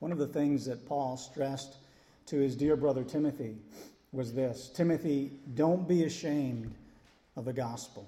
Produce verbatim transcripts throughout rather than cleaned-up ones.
One of the things that Paul stressed to his dear brother Timothy was this: Timothy, don't be ashamed of the gospel.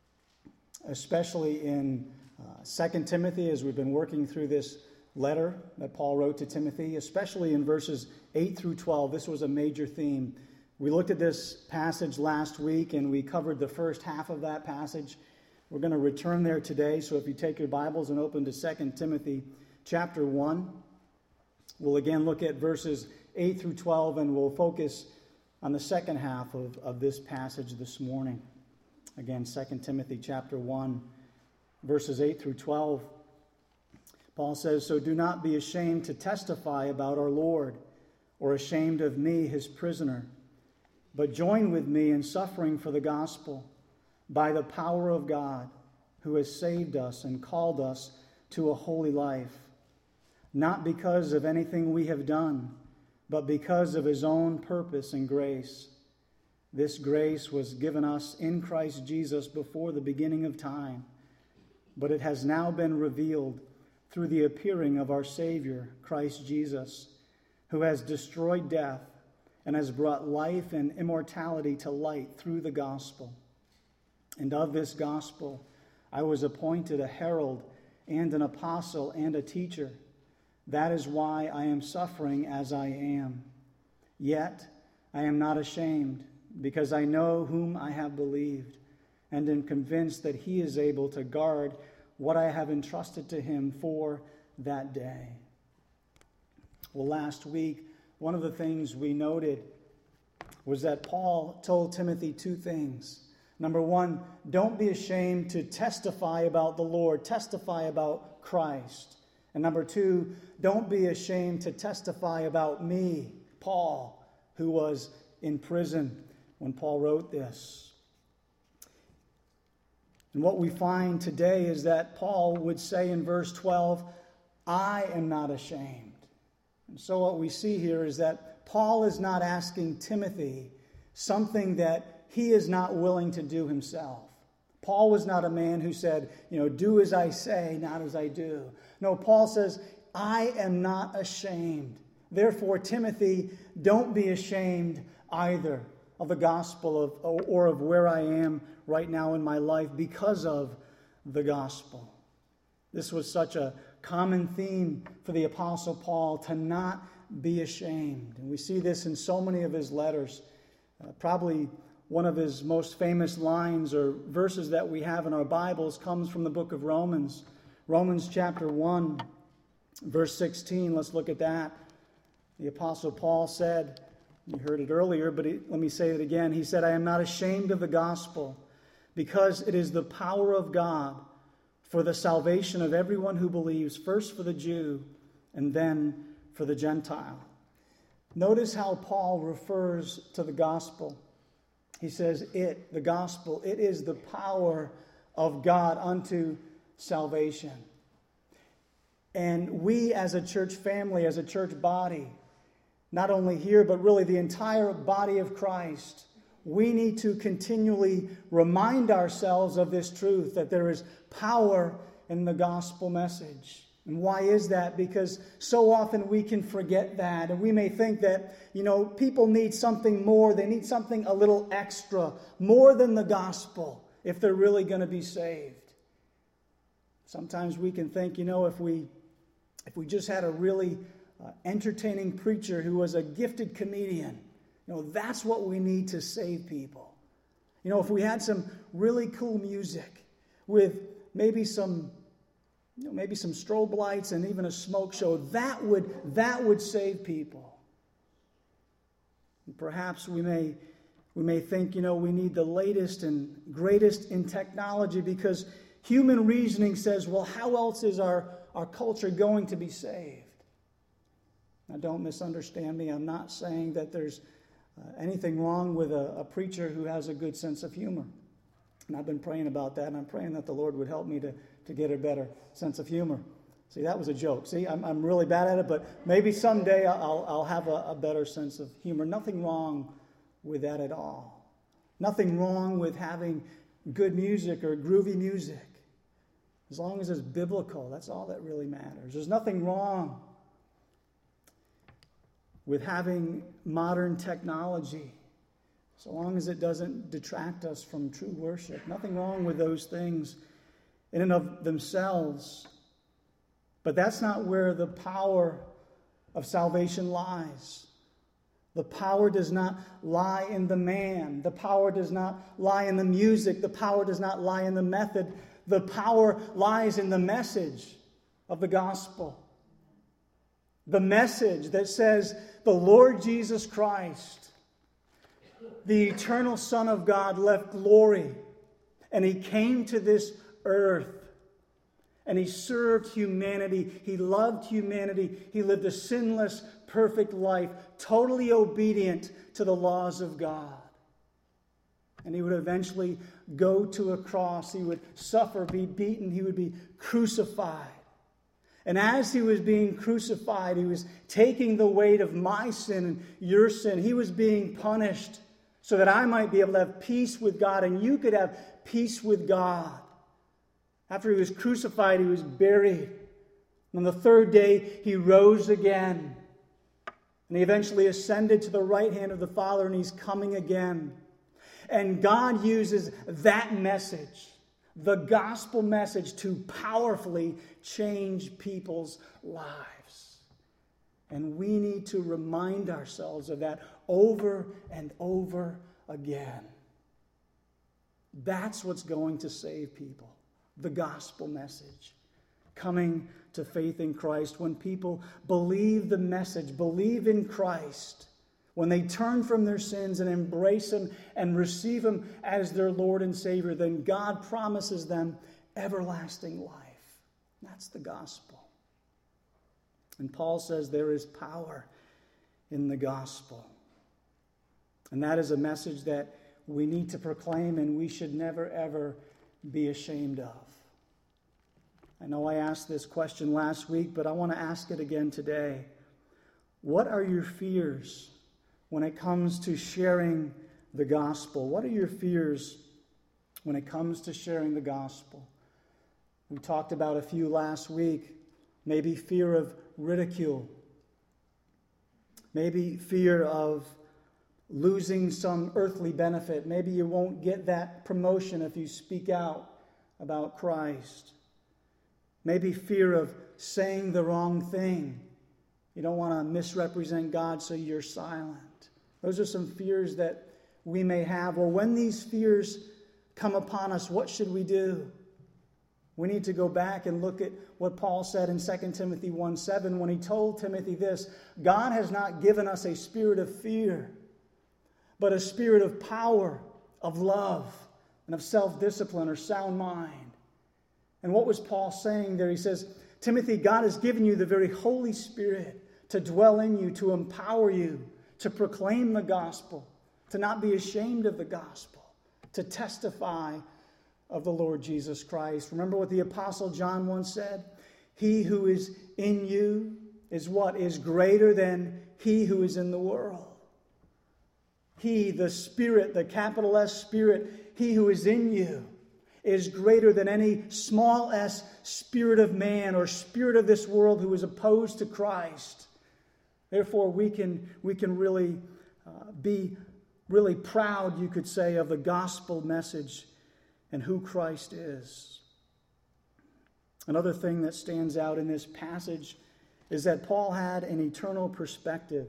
Especially in uh, Second Timothy, as we've been working through this letter that Paul wrote to Timothy, especially in verses eight through twelve. This was a major theme. We looked at this passage last week, and we covered the first half of that passage. We're going to return there today, so if you take your Bibles and open to Second Timothy chapter one, we'll again look at verses eight through twelve, and we'll focus on the second half of, of this passage this morning. Again, Second Timothy chapter one, verses eight through twelve. Paul says, "So do not be ashamed to testify about our Lord, or ashamed of me, his prisoner, but join with me in suffering for the gospel, by the power of God, who has saved us and called us to a holy life, not because of anything we have done, but because of his own purpose and grace. This grace was given us in Christ Jesus before the beginning of time, but it has now been revealed through the appearing of our Savior, Christ Jesus, who has destroyed death and has brought life and immortality to light through the gospel. And of this gospel I was appointed a herald and an apostle and a teacher. That is why I am suffering as I am. Yet I am not ashamed, because I know whom I have believed, and am convinced that he is able to guard what I have entrusted to him for that day." Well, last week, one of the things we noted was that Paul told Timothy two things. Number one, don't be ashamed to testify about the Lord, testify about Christ. And number two, don't be ashamed to testify about me, Paul, who was in prison when Paul wrote this. And what we find today is that Paul would say in verse twelve, "I am not ashamed." And so what we see here is that Paul is not asking Timothy something that he is not willing to do himself. Paul was not a man who said, you know, do as I say, not as I do. No, Paul says, I am not ashamed. Therefore, Timothy, don't be ashamed either of the gospel of, or of where I am right now in my life because of the gospel. This was such a common theme for the Apostle Paul, to not be ashamed. And we see this in so many of his letters. Uh, probably one of his most famous lines or verses that we have in our Bibles comes from the book of Romans. Romans chapter one, verse sixteen. Let's look at that. The Apostle Paul said, you heard it earlier, but he, let me say it again. He said, "I am not ashamed of the gospel, because it is the power of God for the salvation of everyone who believes, first for the Jew and then for the Gentile." Notice how Paul refers to the gospel. He says, it, the gospel, it is the power of God unto salvation. And we as a church family, as a church body, not only here, but really the entire body of Christ, we need to continually remind ourselves of this truth, that there is power in the gospel message. And why is that? Because so often we can forget that. And we may think that, you know, people need something more. They need something a little extra, more than the gospel, if they're really going to be saved. Sometimes we can think, you know, if we, if we just had a really uh, entertaining preacher who was a gifted comedian, you know, that's what we need to save people. You know, if we had some really cool music with maybe some, you know, maybe some strobe lights and even a smoke show, that would that would save people. And perhaps we may we may think, you know, we need the latest and greatest in technology, because human reasoning says, well, how else is our, our culture going to be saved? Now, don't misunderstand me. I'm not saying that there's Uh, anything wrong with a, a preacher who has a good sense of humor. And I've been praying about that, and I'm praying that the Lord would help me to, to get a better sense of humor. See, that was a joke. See, I'm, I'm really bad at it, but maybe someday I'll, I'll have a, a better sense of humor. Nothing wrong with that at all. Nothing wrong with having good music or groovy music. As long as it's biblical, that's all that really matters. There's nothing wrong with having modern technology, so long as it doesn't detract us from true worship. Nothing wrong with those things in and of themselves. But that's not where the power of salvation lies. The power does not lie in the man. The power does not lie in the music. The power does not lie in the method. The power lies in the message of the gospel. The message that says the Lord Jesus Christ, the eternal Son of God, left glory, and he came to this earth, and he served humanity. He loved humanity. He lived a sinless, perfect life, totally obedient to the laws of God. And he would eventually go to a cross. He would suffer, be beaten. He would be crucified. And as he was being crucified, he was taking the weight of my sin and your sin. He was being punished so that I might be able to have peace with God and you could have peace with God. After he was crucified, he was buried. On the third day, he rose again. And he eventually ascended to the right hand of the Father, and he's coming again. And God uses that message, the gospel message, to powerfully change people's lives. And we need to remind ourselves of that over and over again. That's what's going to save people. The gospel message. Coming to faith in Christ. When people believe the message, believe in Christ, when they turn from their sins and embrace Him and receive Him as their Lord and Savior, then God promises them everlasting life. That's the gospel. And Paul says there is power in the gospel. And that is a message that we need to proclaim and we should never, ever be ashamed of. I know I asked this question last week, but I want to ask it again today. What are your fears when it comes to sharing the gospel? What are your fears when it comes to sharing the gospel? We talked about a few last week. Maybe fear of ridicule. Maybe fear of losing some earthly benefit. Maybe you won't get that promotion if you speak out about Christ. Maybe fear of saying the wrong thing. You don't want to misrepresent God, so you're silent. Those are some fears that we may have. Well, when these fears come upon us, what should we do? We need to go back and look at what Paul said in Second Timothy one seven when he told Timothy this: God has not given us a spirit of fear, but a spirit of power, of love, and of self-discipline or sound mind. And what was Paul saying there? He says, Timothy, God has given you the very Holy Spirit to dwell in you, to empower you, to proclaim the gospel, to not be ashamed of the gospel, to testify of the Lord Jesus Christ. Remember what the Apostle John once said? He who is in you is what? Is greater than he who is in the world. He, the Spirit, the capital S Spirit, he who is in you, is greater than any small s spirit of man or spirit of this world who is opposed to Christ. Therefore, we can, we can really uh, be really proud, you could say, of the gospel message and who Christ is. Another thing that stands out in this passage is that Paul had an eternal perspective.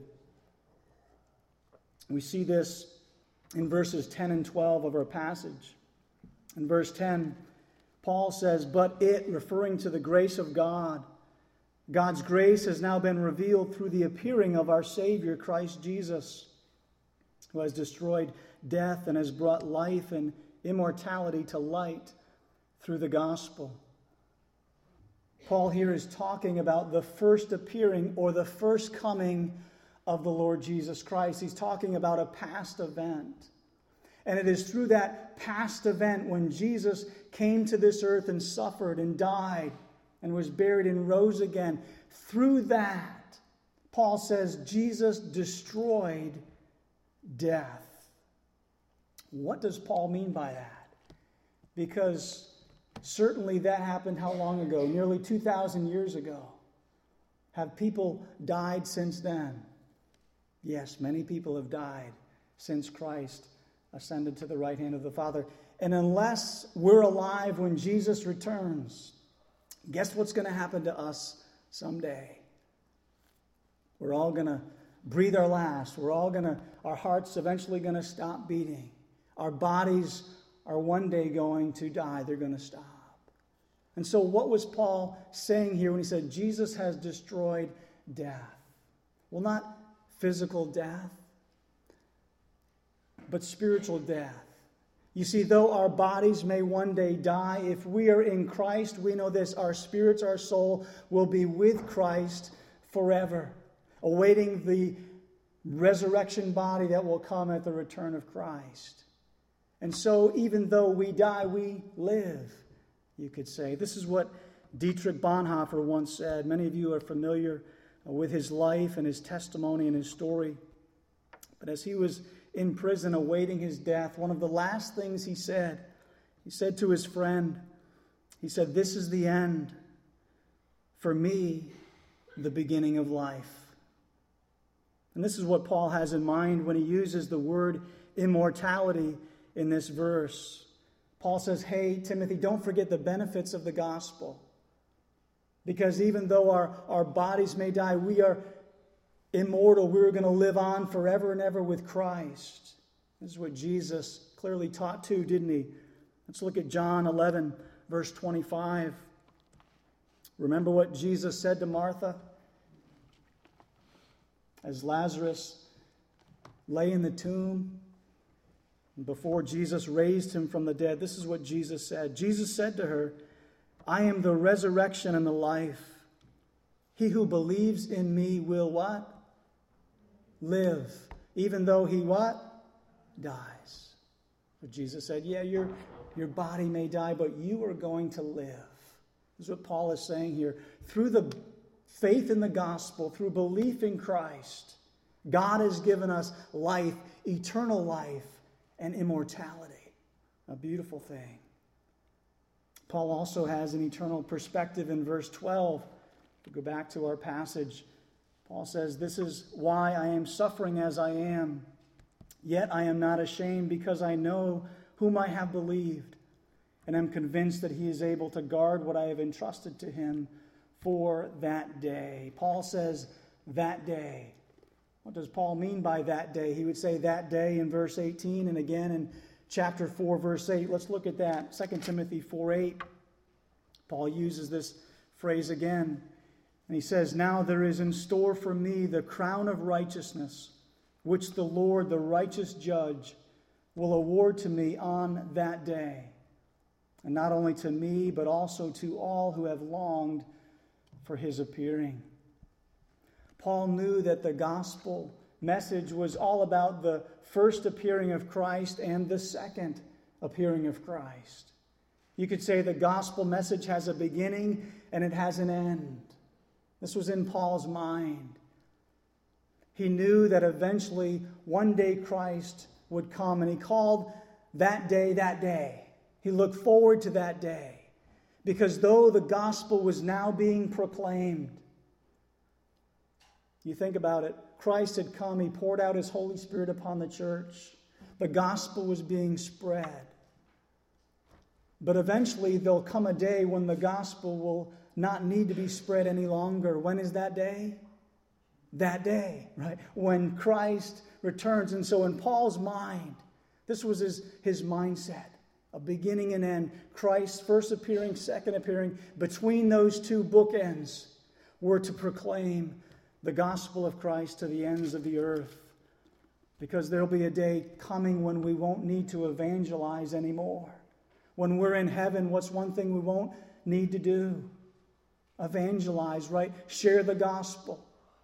We see this in verses ten and twelve of our passage. In verse ten, Paul says, but it, referring to the grace of God, God's grace has now been revealed through the appearing of our Savior, Christ Jesus, who has destroyed death and has brought life and immortality to light through the gospel. Paul here is talking about the first appearing or the first coming of the Lord Jesus Christ. He's talking about a past event. And it is through that past event when Jesus came to this earth and suffered and died and was buried and rose again. Through that, Paul says, Jesus destroyed death. What does Paul mean by that? Because certainly that happened how long ago? Nearly two thousand years ago. Have people died since then? Yes, many people have died since Christ ascended to the right hand of the Father. And unless we're alive when Jesus returns, guess what's going to happen to us someday? We're all going to breathe our last. We're all going to, our hearts eventually going to stop beating. Our bodies are one day going to die. They're going to stop. And so what was Paul saying here when he said Jesus has destroyed death? Well, not physical death, but spiritual death. You see, though our bodies may one day die, if we are in Christ, we know this: our spirits, our soul will be with Christ forever, awaiting the resurrection body that will come at the return of Christ. And so even though we die, we live, you could say. This is what Dietrich Bonhoeffer once said. Many of you are familiar with his life and his testimony and his story. But as he was in prison awaiting his death, one of the last things he said, he said to his friend, he said, "This is the end. For me, the beginning of life." And this is what Paul has in mind when he uses the word immortality in this verse. Paul says, hey, Timothy, don't forget the benefits of the gospel. Because even though our, our bodies may die, we are immortal. We're going to live on forever and ever with Christ. This is what Jesus clearly taught too, didn't he? Let's look at John eleven, verse twenty-five. Remember what Jesus said to Martha? As Lazarus lay in the tomb, before Jesus raised him from the dead, this is what Jesus said. Jesus said to her, "I am the resurrection and the life. He who believes in me will" what? Live. Even though he what? Dies. But Jesus said, yeah, your, your body may die, but you are going to live. This is what Paul is saying here. Through the faith in the gospel, through belief in Christ, God has given us life, eternal life, and immortality. A beautiful thing. Paul also has an eternal perspective in verse twelve. To go back to our passage, Paul says, "This is why I am suffering as I am. Yet I am not ashamed, because I know whom I have believed, and am convinced that he is able to guard what I have entrusted to him for that day." Paul says, that day. What does Paul mean by that day? He would say that day in verse eighteen, and again in chapter four, verse eight. Let's look at that. Second Timothy four eight. Paul uses this phrase again. And he says, "Now there is in store for me the crown of righteousness, which the Lord, the righteous judge, will award to me on that day. And not only to me, but also to all who have longed for his appearing." Paul knew that the gospel message was all about the first appearing of Christ and the second appearing of Christ. You could say the gospel message has a beginning and it has an end. This was in Paul's mind. He knew that eventually one day Christ would come, and he called that day that day. He looked forward to that day, because though the gospel was now being proclaimed, you think about it, Christ had come, he poured out his Holy Spirit upon the church. The gospel was being spread. But eventually there'll come a day when the gospel will not need to be spread any longer. When is that day? That day, right? When Christ returns. And so in Paul's mind, this was his, his mindset. A beginning and end. Christ's first appearing, second appearing. Between those two bookends were to proclaim the gospel of Christ to the ends of the earth. Because there'll be a day coming when we won't need to evangelize anymore. When we're in heaven, what's one thing we won't need to do? Evangelize, right? Share the gospel.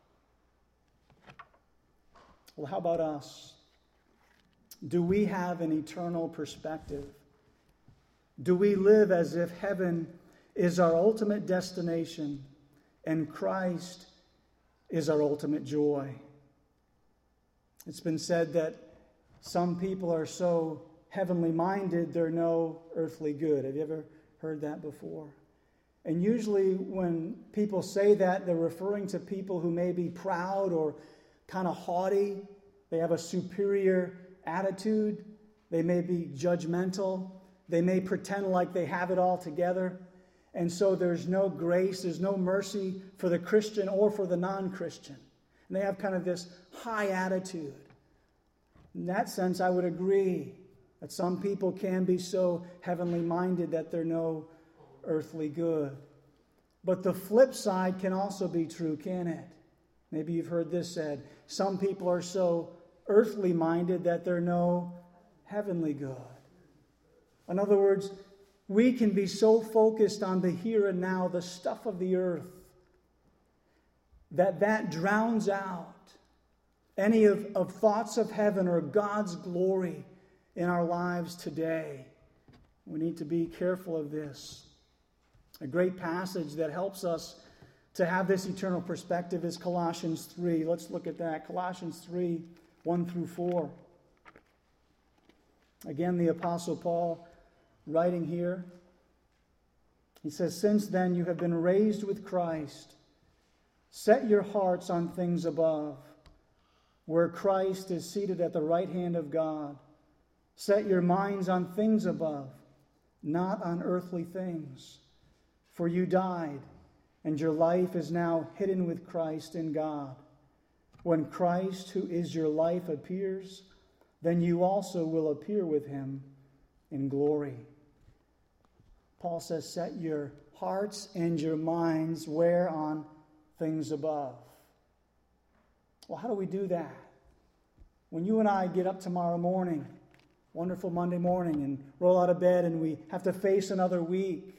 Well, how about us? Do we have an eternal perspective? Do we live as if heaven is our ultimate destination and Christ is our ultimate joy? It's been said that some people are so heavenly minded, they're no earthly good. Have you ever heard that before? And usually when people say that, they're referring to people who may be proud or kind of haughty. They have a superior attitude. They may be judgmental. They may pretend like they have it all together. And so there's no grace, there's no mercy for the Christian or for the non-Christian. And they have kind of this high attitude. In that sense, I would agree that some people can be so heavenly minded that they're no earthly good. But the flip side can also be true, can it? Maybe you've heard this said. Some people are so earthly minded that they're no heavenly good. In other words, we can be so focused on the here and now, the stuff of the earth, that that drowns out any of, of thoughts of heaven or God's glory in our lives today. We need to be careful of this. A great passage that helps us to have this eternal perspective is Colossians three. Let's look at that. Colossians three, one through four. Again, the Apostle Paul writing here. He says, "Since then you have been raised with Christ. Set your hearts on things above, where Christ is seated at the right hand of God. Set your minds on things above, not on earthly things. For you died, and your life is now hidden with Christ in God. When Christ, who is your life, appears, then you also will appear with him in glory." Paul says, set your hearts and your minds where? On things above. Well, how do we do that? When you and I get up tomorrow morning, wonderful Monday morning, and roll out of bed and we have to face another week,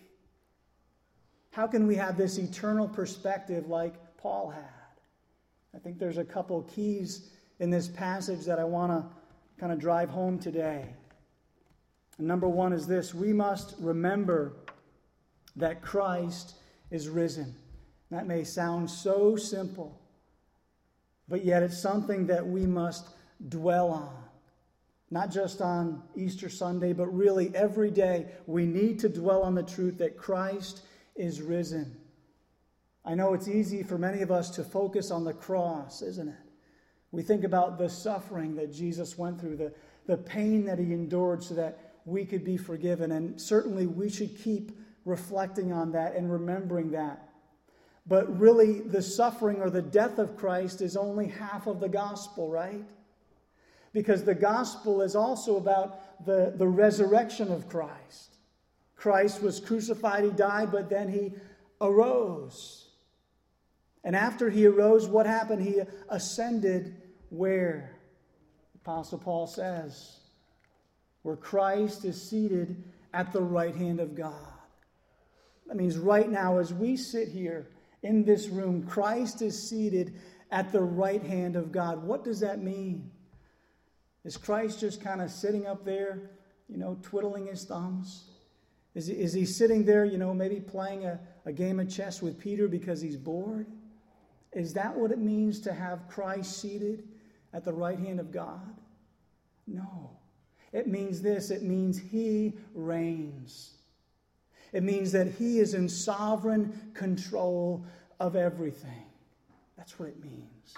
how can we have this eternal perspective like Paul had? I think there's a couple keys in this passage that I want to kind of drive home today. And number one is this: we must remember that Christ is risen. That may sound so simple, but yet it's something that we must dwell on. Not just on Easter Sunday, but really every day we need to dwell on the truth that Christ is risen. I know it's easy for many of us to focus on the cross, isn't it? We think about the suffering that Jesus went through, the, the pain that he endured so that we could be forgiven. And certainly we should keep reflecting on that and remembering that. But really, the suffering or the death of Christ is only half of the gospel, right? Because the gospel is also about the, the resurrection of Christ. Christ was crucified, he died, but then he arose. And after he arose, what happened? He ascended where? Apostle Paul says, where Christ is seated at the right hand of God. That means right now, as we sit here in this room, Christ is seated at the right hand of God. What does that mean? Is Christ just kind of sitting up there, you know, twiddling his thumbs? Is he, is he sitting there, you know, maybe playing a, a game of chess with Peter because he's bored? Is that what it means to have Christ seated at the right hand of God? No. It means this. It means he reigns. It means that he is in sovereign control of everything. That's what it means.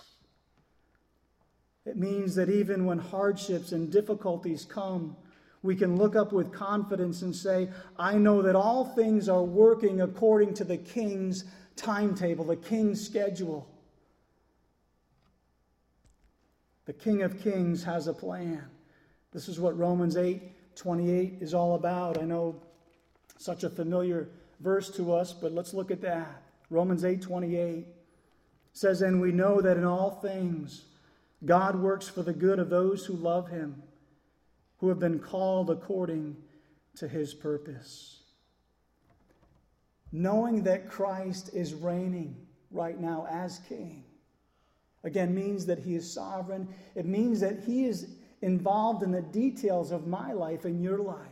It means that even when hardships and difficulties come, we can look up with confidence and say, I know that all things are working according to the King's timetable, the King's schedule. The King of Kings has a plan. This is what Romans eight twenty-eight is all about. I know such a familiar verse to us, but let's look at that. Romans eight twenty-eight says, "And we know that in all things God works for the good of those who love him, who have been called according to his purpose." Knowing that Christ is reigning right now as King, again, means that he is sovereign. It means that he is involved in the details of my life and your life.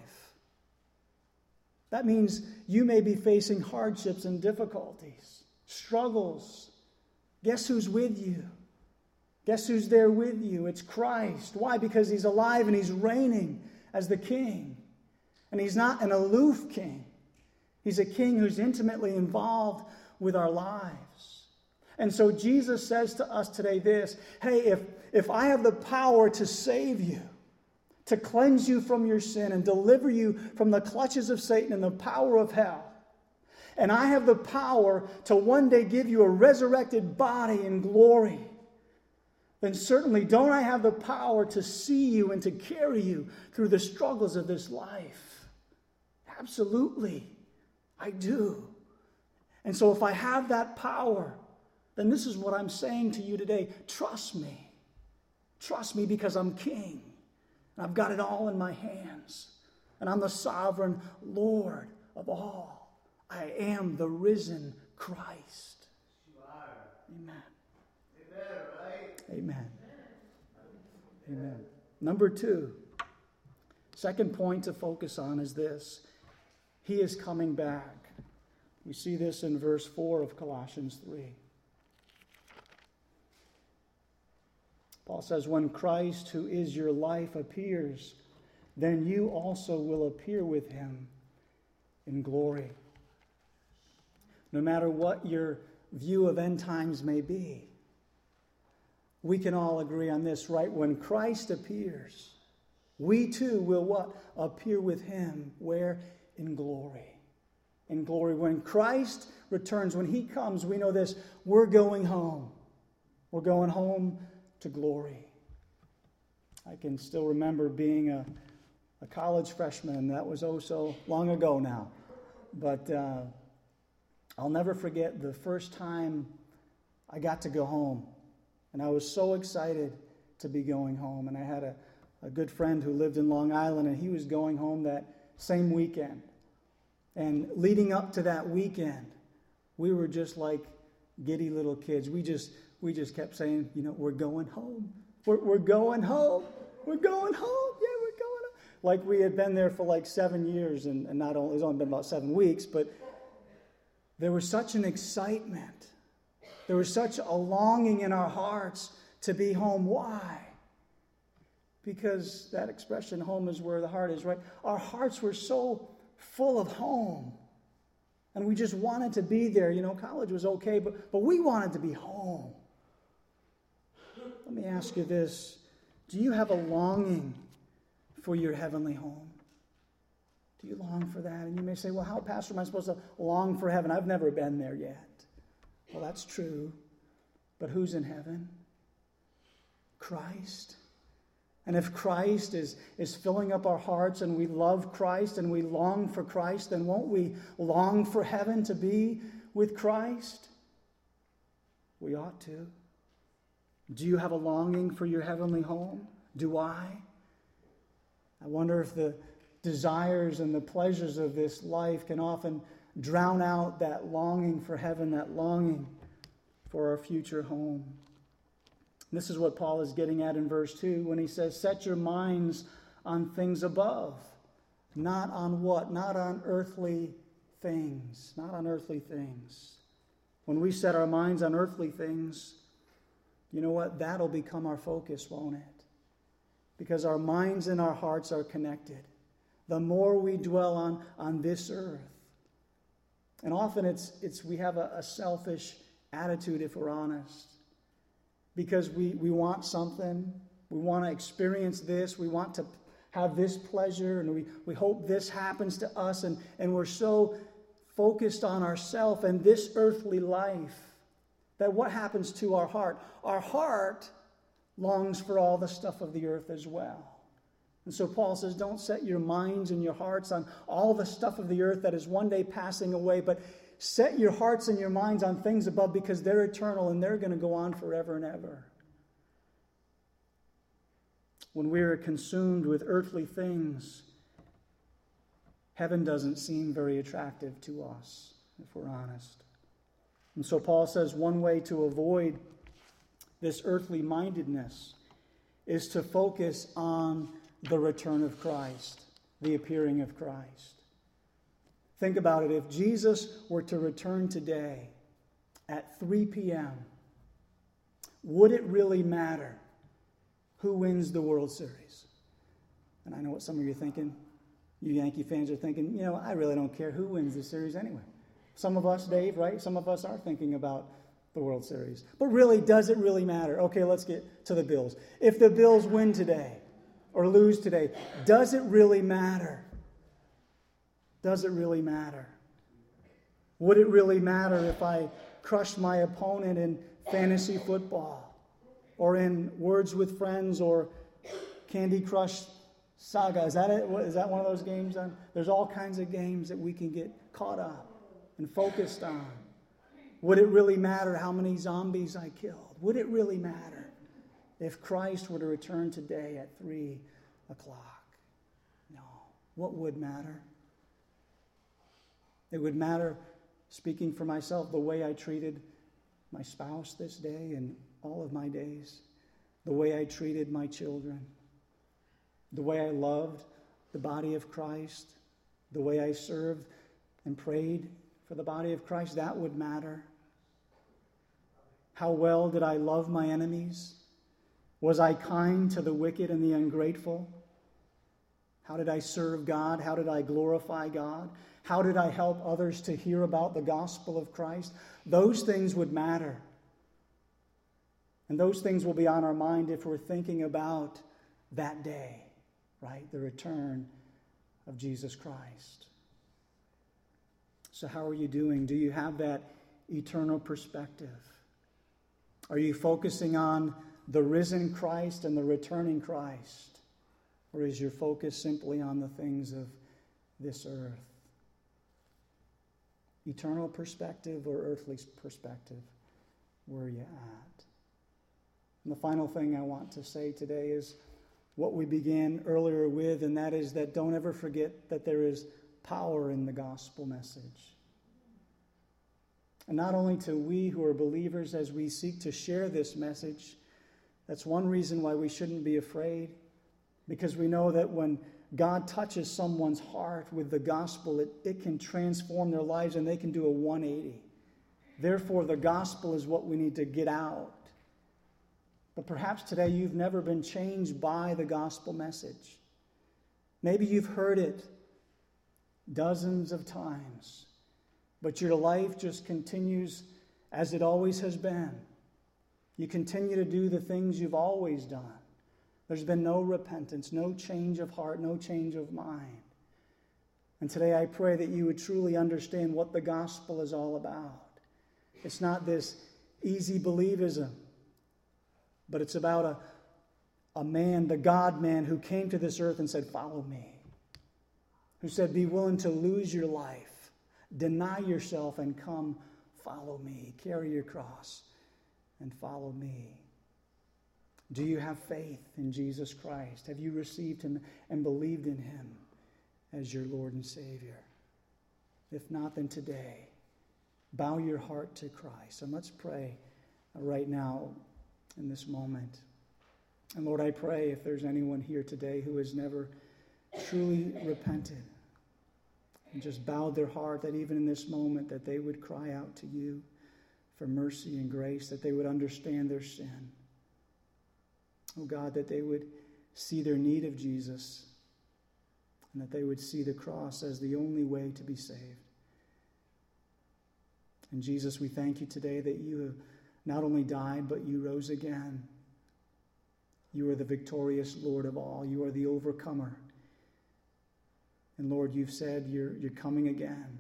That means you may be facing hardships and difficulties, struggles. Guess who's with you? Guess who's there with you? It's Christ. Why? Because he's alive and he's reigning as the King. And he's not an aloof king. He's a king who's intimately involved with our lives. And so Jesus says to us today this, hey, if, if I have the power to save you, to cleanse you from your sin and deliver you from the clutches of Satan and the power of hell, and I have the power to one day give you a resurrected body in glory, then certainly don't I have the power to see you and to carry you through the struggles of this life? Absolutely, I do. And so if I have that power, then this is what I'm saying to you today. Trust me. Trust me because I'm king. And I've got it all in my hands. And I'm the sovereign Lord of all. I am the risen Christ. You are. Amen. Amen, right? Amen. Amen. Number two, second point to focus on is this. He is coming back. We see this in verse four of Colossians three. Paul says, when Christ, who is your life, appears, then you also will appear with him in glory. No matter what your view of end times may be, we can all agree on this, right? When Christ appears, we too will what? Appear with him. Where? In glory. In glory. When Christ returns, when he comes, we know this, we're going home. We're going home to glory. I can still remember being a, a college freshman. That was oh so long ago now. But uh, I'll never forget the first time I got to go home. And I was so excited to be going home. And I had a, a good friend who lived in Long Island, and he was going home that same weekend. And leading up to that weekend, we were just like giddy little kids. We just we just kept saying, you know, we're going home. We're, we're going home. We're going home. Yeah, we're going home. Like we had been there for like seven years, and, and not only, it's only been about seven weeks, but there was such an excitement. There was such a longing in our hearts to be home. Why? Because that expression, home is where the heart is, right? Our hearts were so full of home. And we just wanted to be there. You know, college was okay, but, but we wanted to be home. Let me ask you this. Do you have a longing for your heavenly home? Do you long for that? And you may say, well, how, Pastor, am I supposed to long for heaven? I've never been there yet. Well, that's true. But who's in heaven? Christ. And if Christ is, is filling up our hearts and we love Christ and we long for Christ, then won't we long for heaven to be with Christ? We ought to. Do you have a longing for your heavenly home? Do I? I wonder if the desires and the pleasures of this life can often drown out that longing for heaven, that longing for our future home. This is what Paul is getting at in verse two when he says, set your minds on things above. Not on what? Not on earthly things. Not on earthly things. When we set our minds on earthly things, you know what? That'll become our focus, won't it? Because our minds and our hearts are connected. The more we dwell on, on this earth. And often it's it's we have a, a selfish attitude, if we're honest. Because we, we want something. We want to experience this. We want to have this pleasure. And we, we hope this happens to us. And, and we're so focused on ourselves and this earthly life that what happens to our heart? Our heart longs for all the stuff of the earth as well. And so Paul says, don't set your minds and your hearts on all the stuff of the earth that is one day passing away, but set your hearts and your minds on things above because they're eternal and they're going to go on forever and ever. When we're consumed with earthly things, heaven doesn't seem very attractive to us, if we're honest. And so Paul says one way to avoid this earthly mindedness is to focus on the return of Christ, the appearing of Christ. Think about it. If Jesus were to return today at three p.m., would it really matter who wins the World Series? And I know what some of you are thinking. You Yankee fans are thinking, you know, I really don't care who wins the series anyway. Some of us, Dave, right? Some of us are thinking about the World Series. But really, does it really matter? Okay, let's get to the Bills. If the Bills win today or lose today, does it really matter? Does it really matter? Would it really matter if I crushed my opponent in fantasy football or in Words with Friends or Candy Crush Saga? Is that it? Is that one of those games? There's all kinds of games that we can get caught up and focused on. Would it really matter how many zombies I killed? Would it really matter if Christ were to return today at three o'clock? No. What would matter? It would matter, speaking for myself, the way I treated my spouse this day and all of my days, the way I treated my children, the way I loved the body of Christ, the way I served and prayed for the body of Christ. That would matter. How well did I love my enemies? Was I kind to the wicked and the ungrateful? How did I serve God? How did I glorify God? How did I help others to hear about the gospel of Christ? Those things would matter. And those things will be on our mind if we're thinking about that day, right? The return of Jesus Christ. So how are you doing? Do you have that eternal perspective? Are you focusing on the risen Christ and the returning Christ? Or is your focus simply on the things of this earth? Eternal perspective or earthly perspective? Where are you at? And the final thing I want to say today is what we began earlier with, and that is that don't ever forget that there is power in the gospel message. And not only to we who are believers as we seek to share this message, that's one reason why we shouldn't be afraid, because we know that when God touches someone's heart with the gospel, it, it can transform their lives and they can do a one eighty. Therefore, the gospel is what we need to get out. But perhaps today you've never been changed by the gospel message. Maybe you've heard it dozens of times, but your life just continues as it always has been. You continue to do the things you've always done. There's been no repentance, no change of heart, no change of mind. And today I pray that you would truly understand what the gospel is all about. It's not this easy believism, but it's about a, a man, the God-man, who came to this earth and said, "Follow me." Who said, "Be willing to lose your life, deny yourself, and come follow me. Carry your cross and follow me." Do you have faith in Jesus Christ? Have you received him and believed in him as your Lord and Savior? If not, then today, bow your heart to Christ. And let's pray right now in this moment. And Lord, I pray if there's anyone here today who has never truly repented and just bowed their heart, that even in this moment that they would cry out to you for mercy and grace, that they would understand their sin. Oh God, that they would see their need of Jesus and that they would see the cross as the only way to be saved. And Jesus, we thank you today that you have not only died, but you rose again. You are the victorious Lord of all. You are the overcomer. And Lord, you've said you're, you're coming again.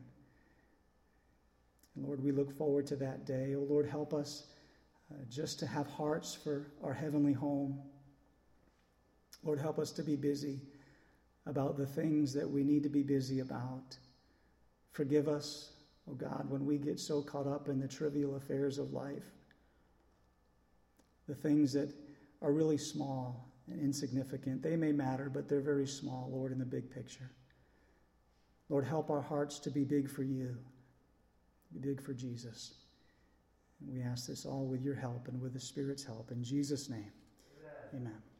And Lord, we look forward to that day. Oh Lord, help us uh, just to have hearts for our heavenly home. Lord, help us to be busy about the things that we need to be busy about. Forgive us, oh God, when we get so caught up in the trivial affairs of life. The things that are really small and insignificant. They may matter, but they're very small, Lord, in the big picture. Lord, help our hearts to be big for you, be big for Jesus. And we ask this all with your help and with the Spirit's help. In Jesus' name, amen. Amen.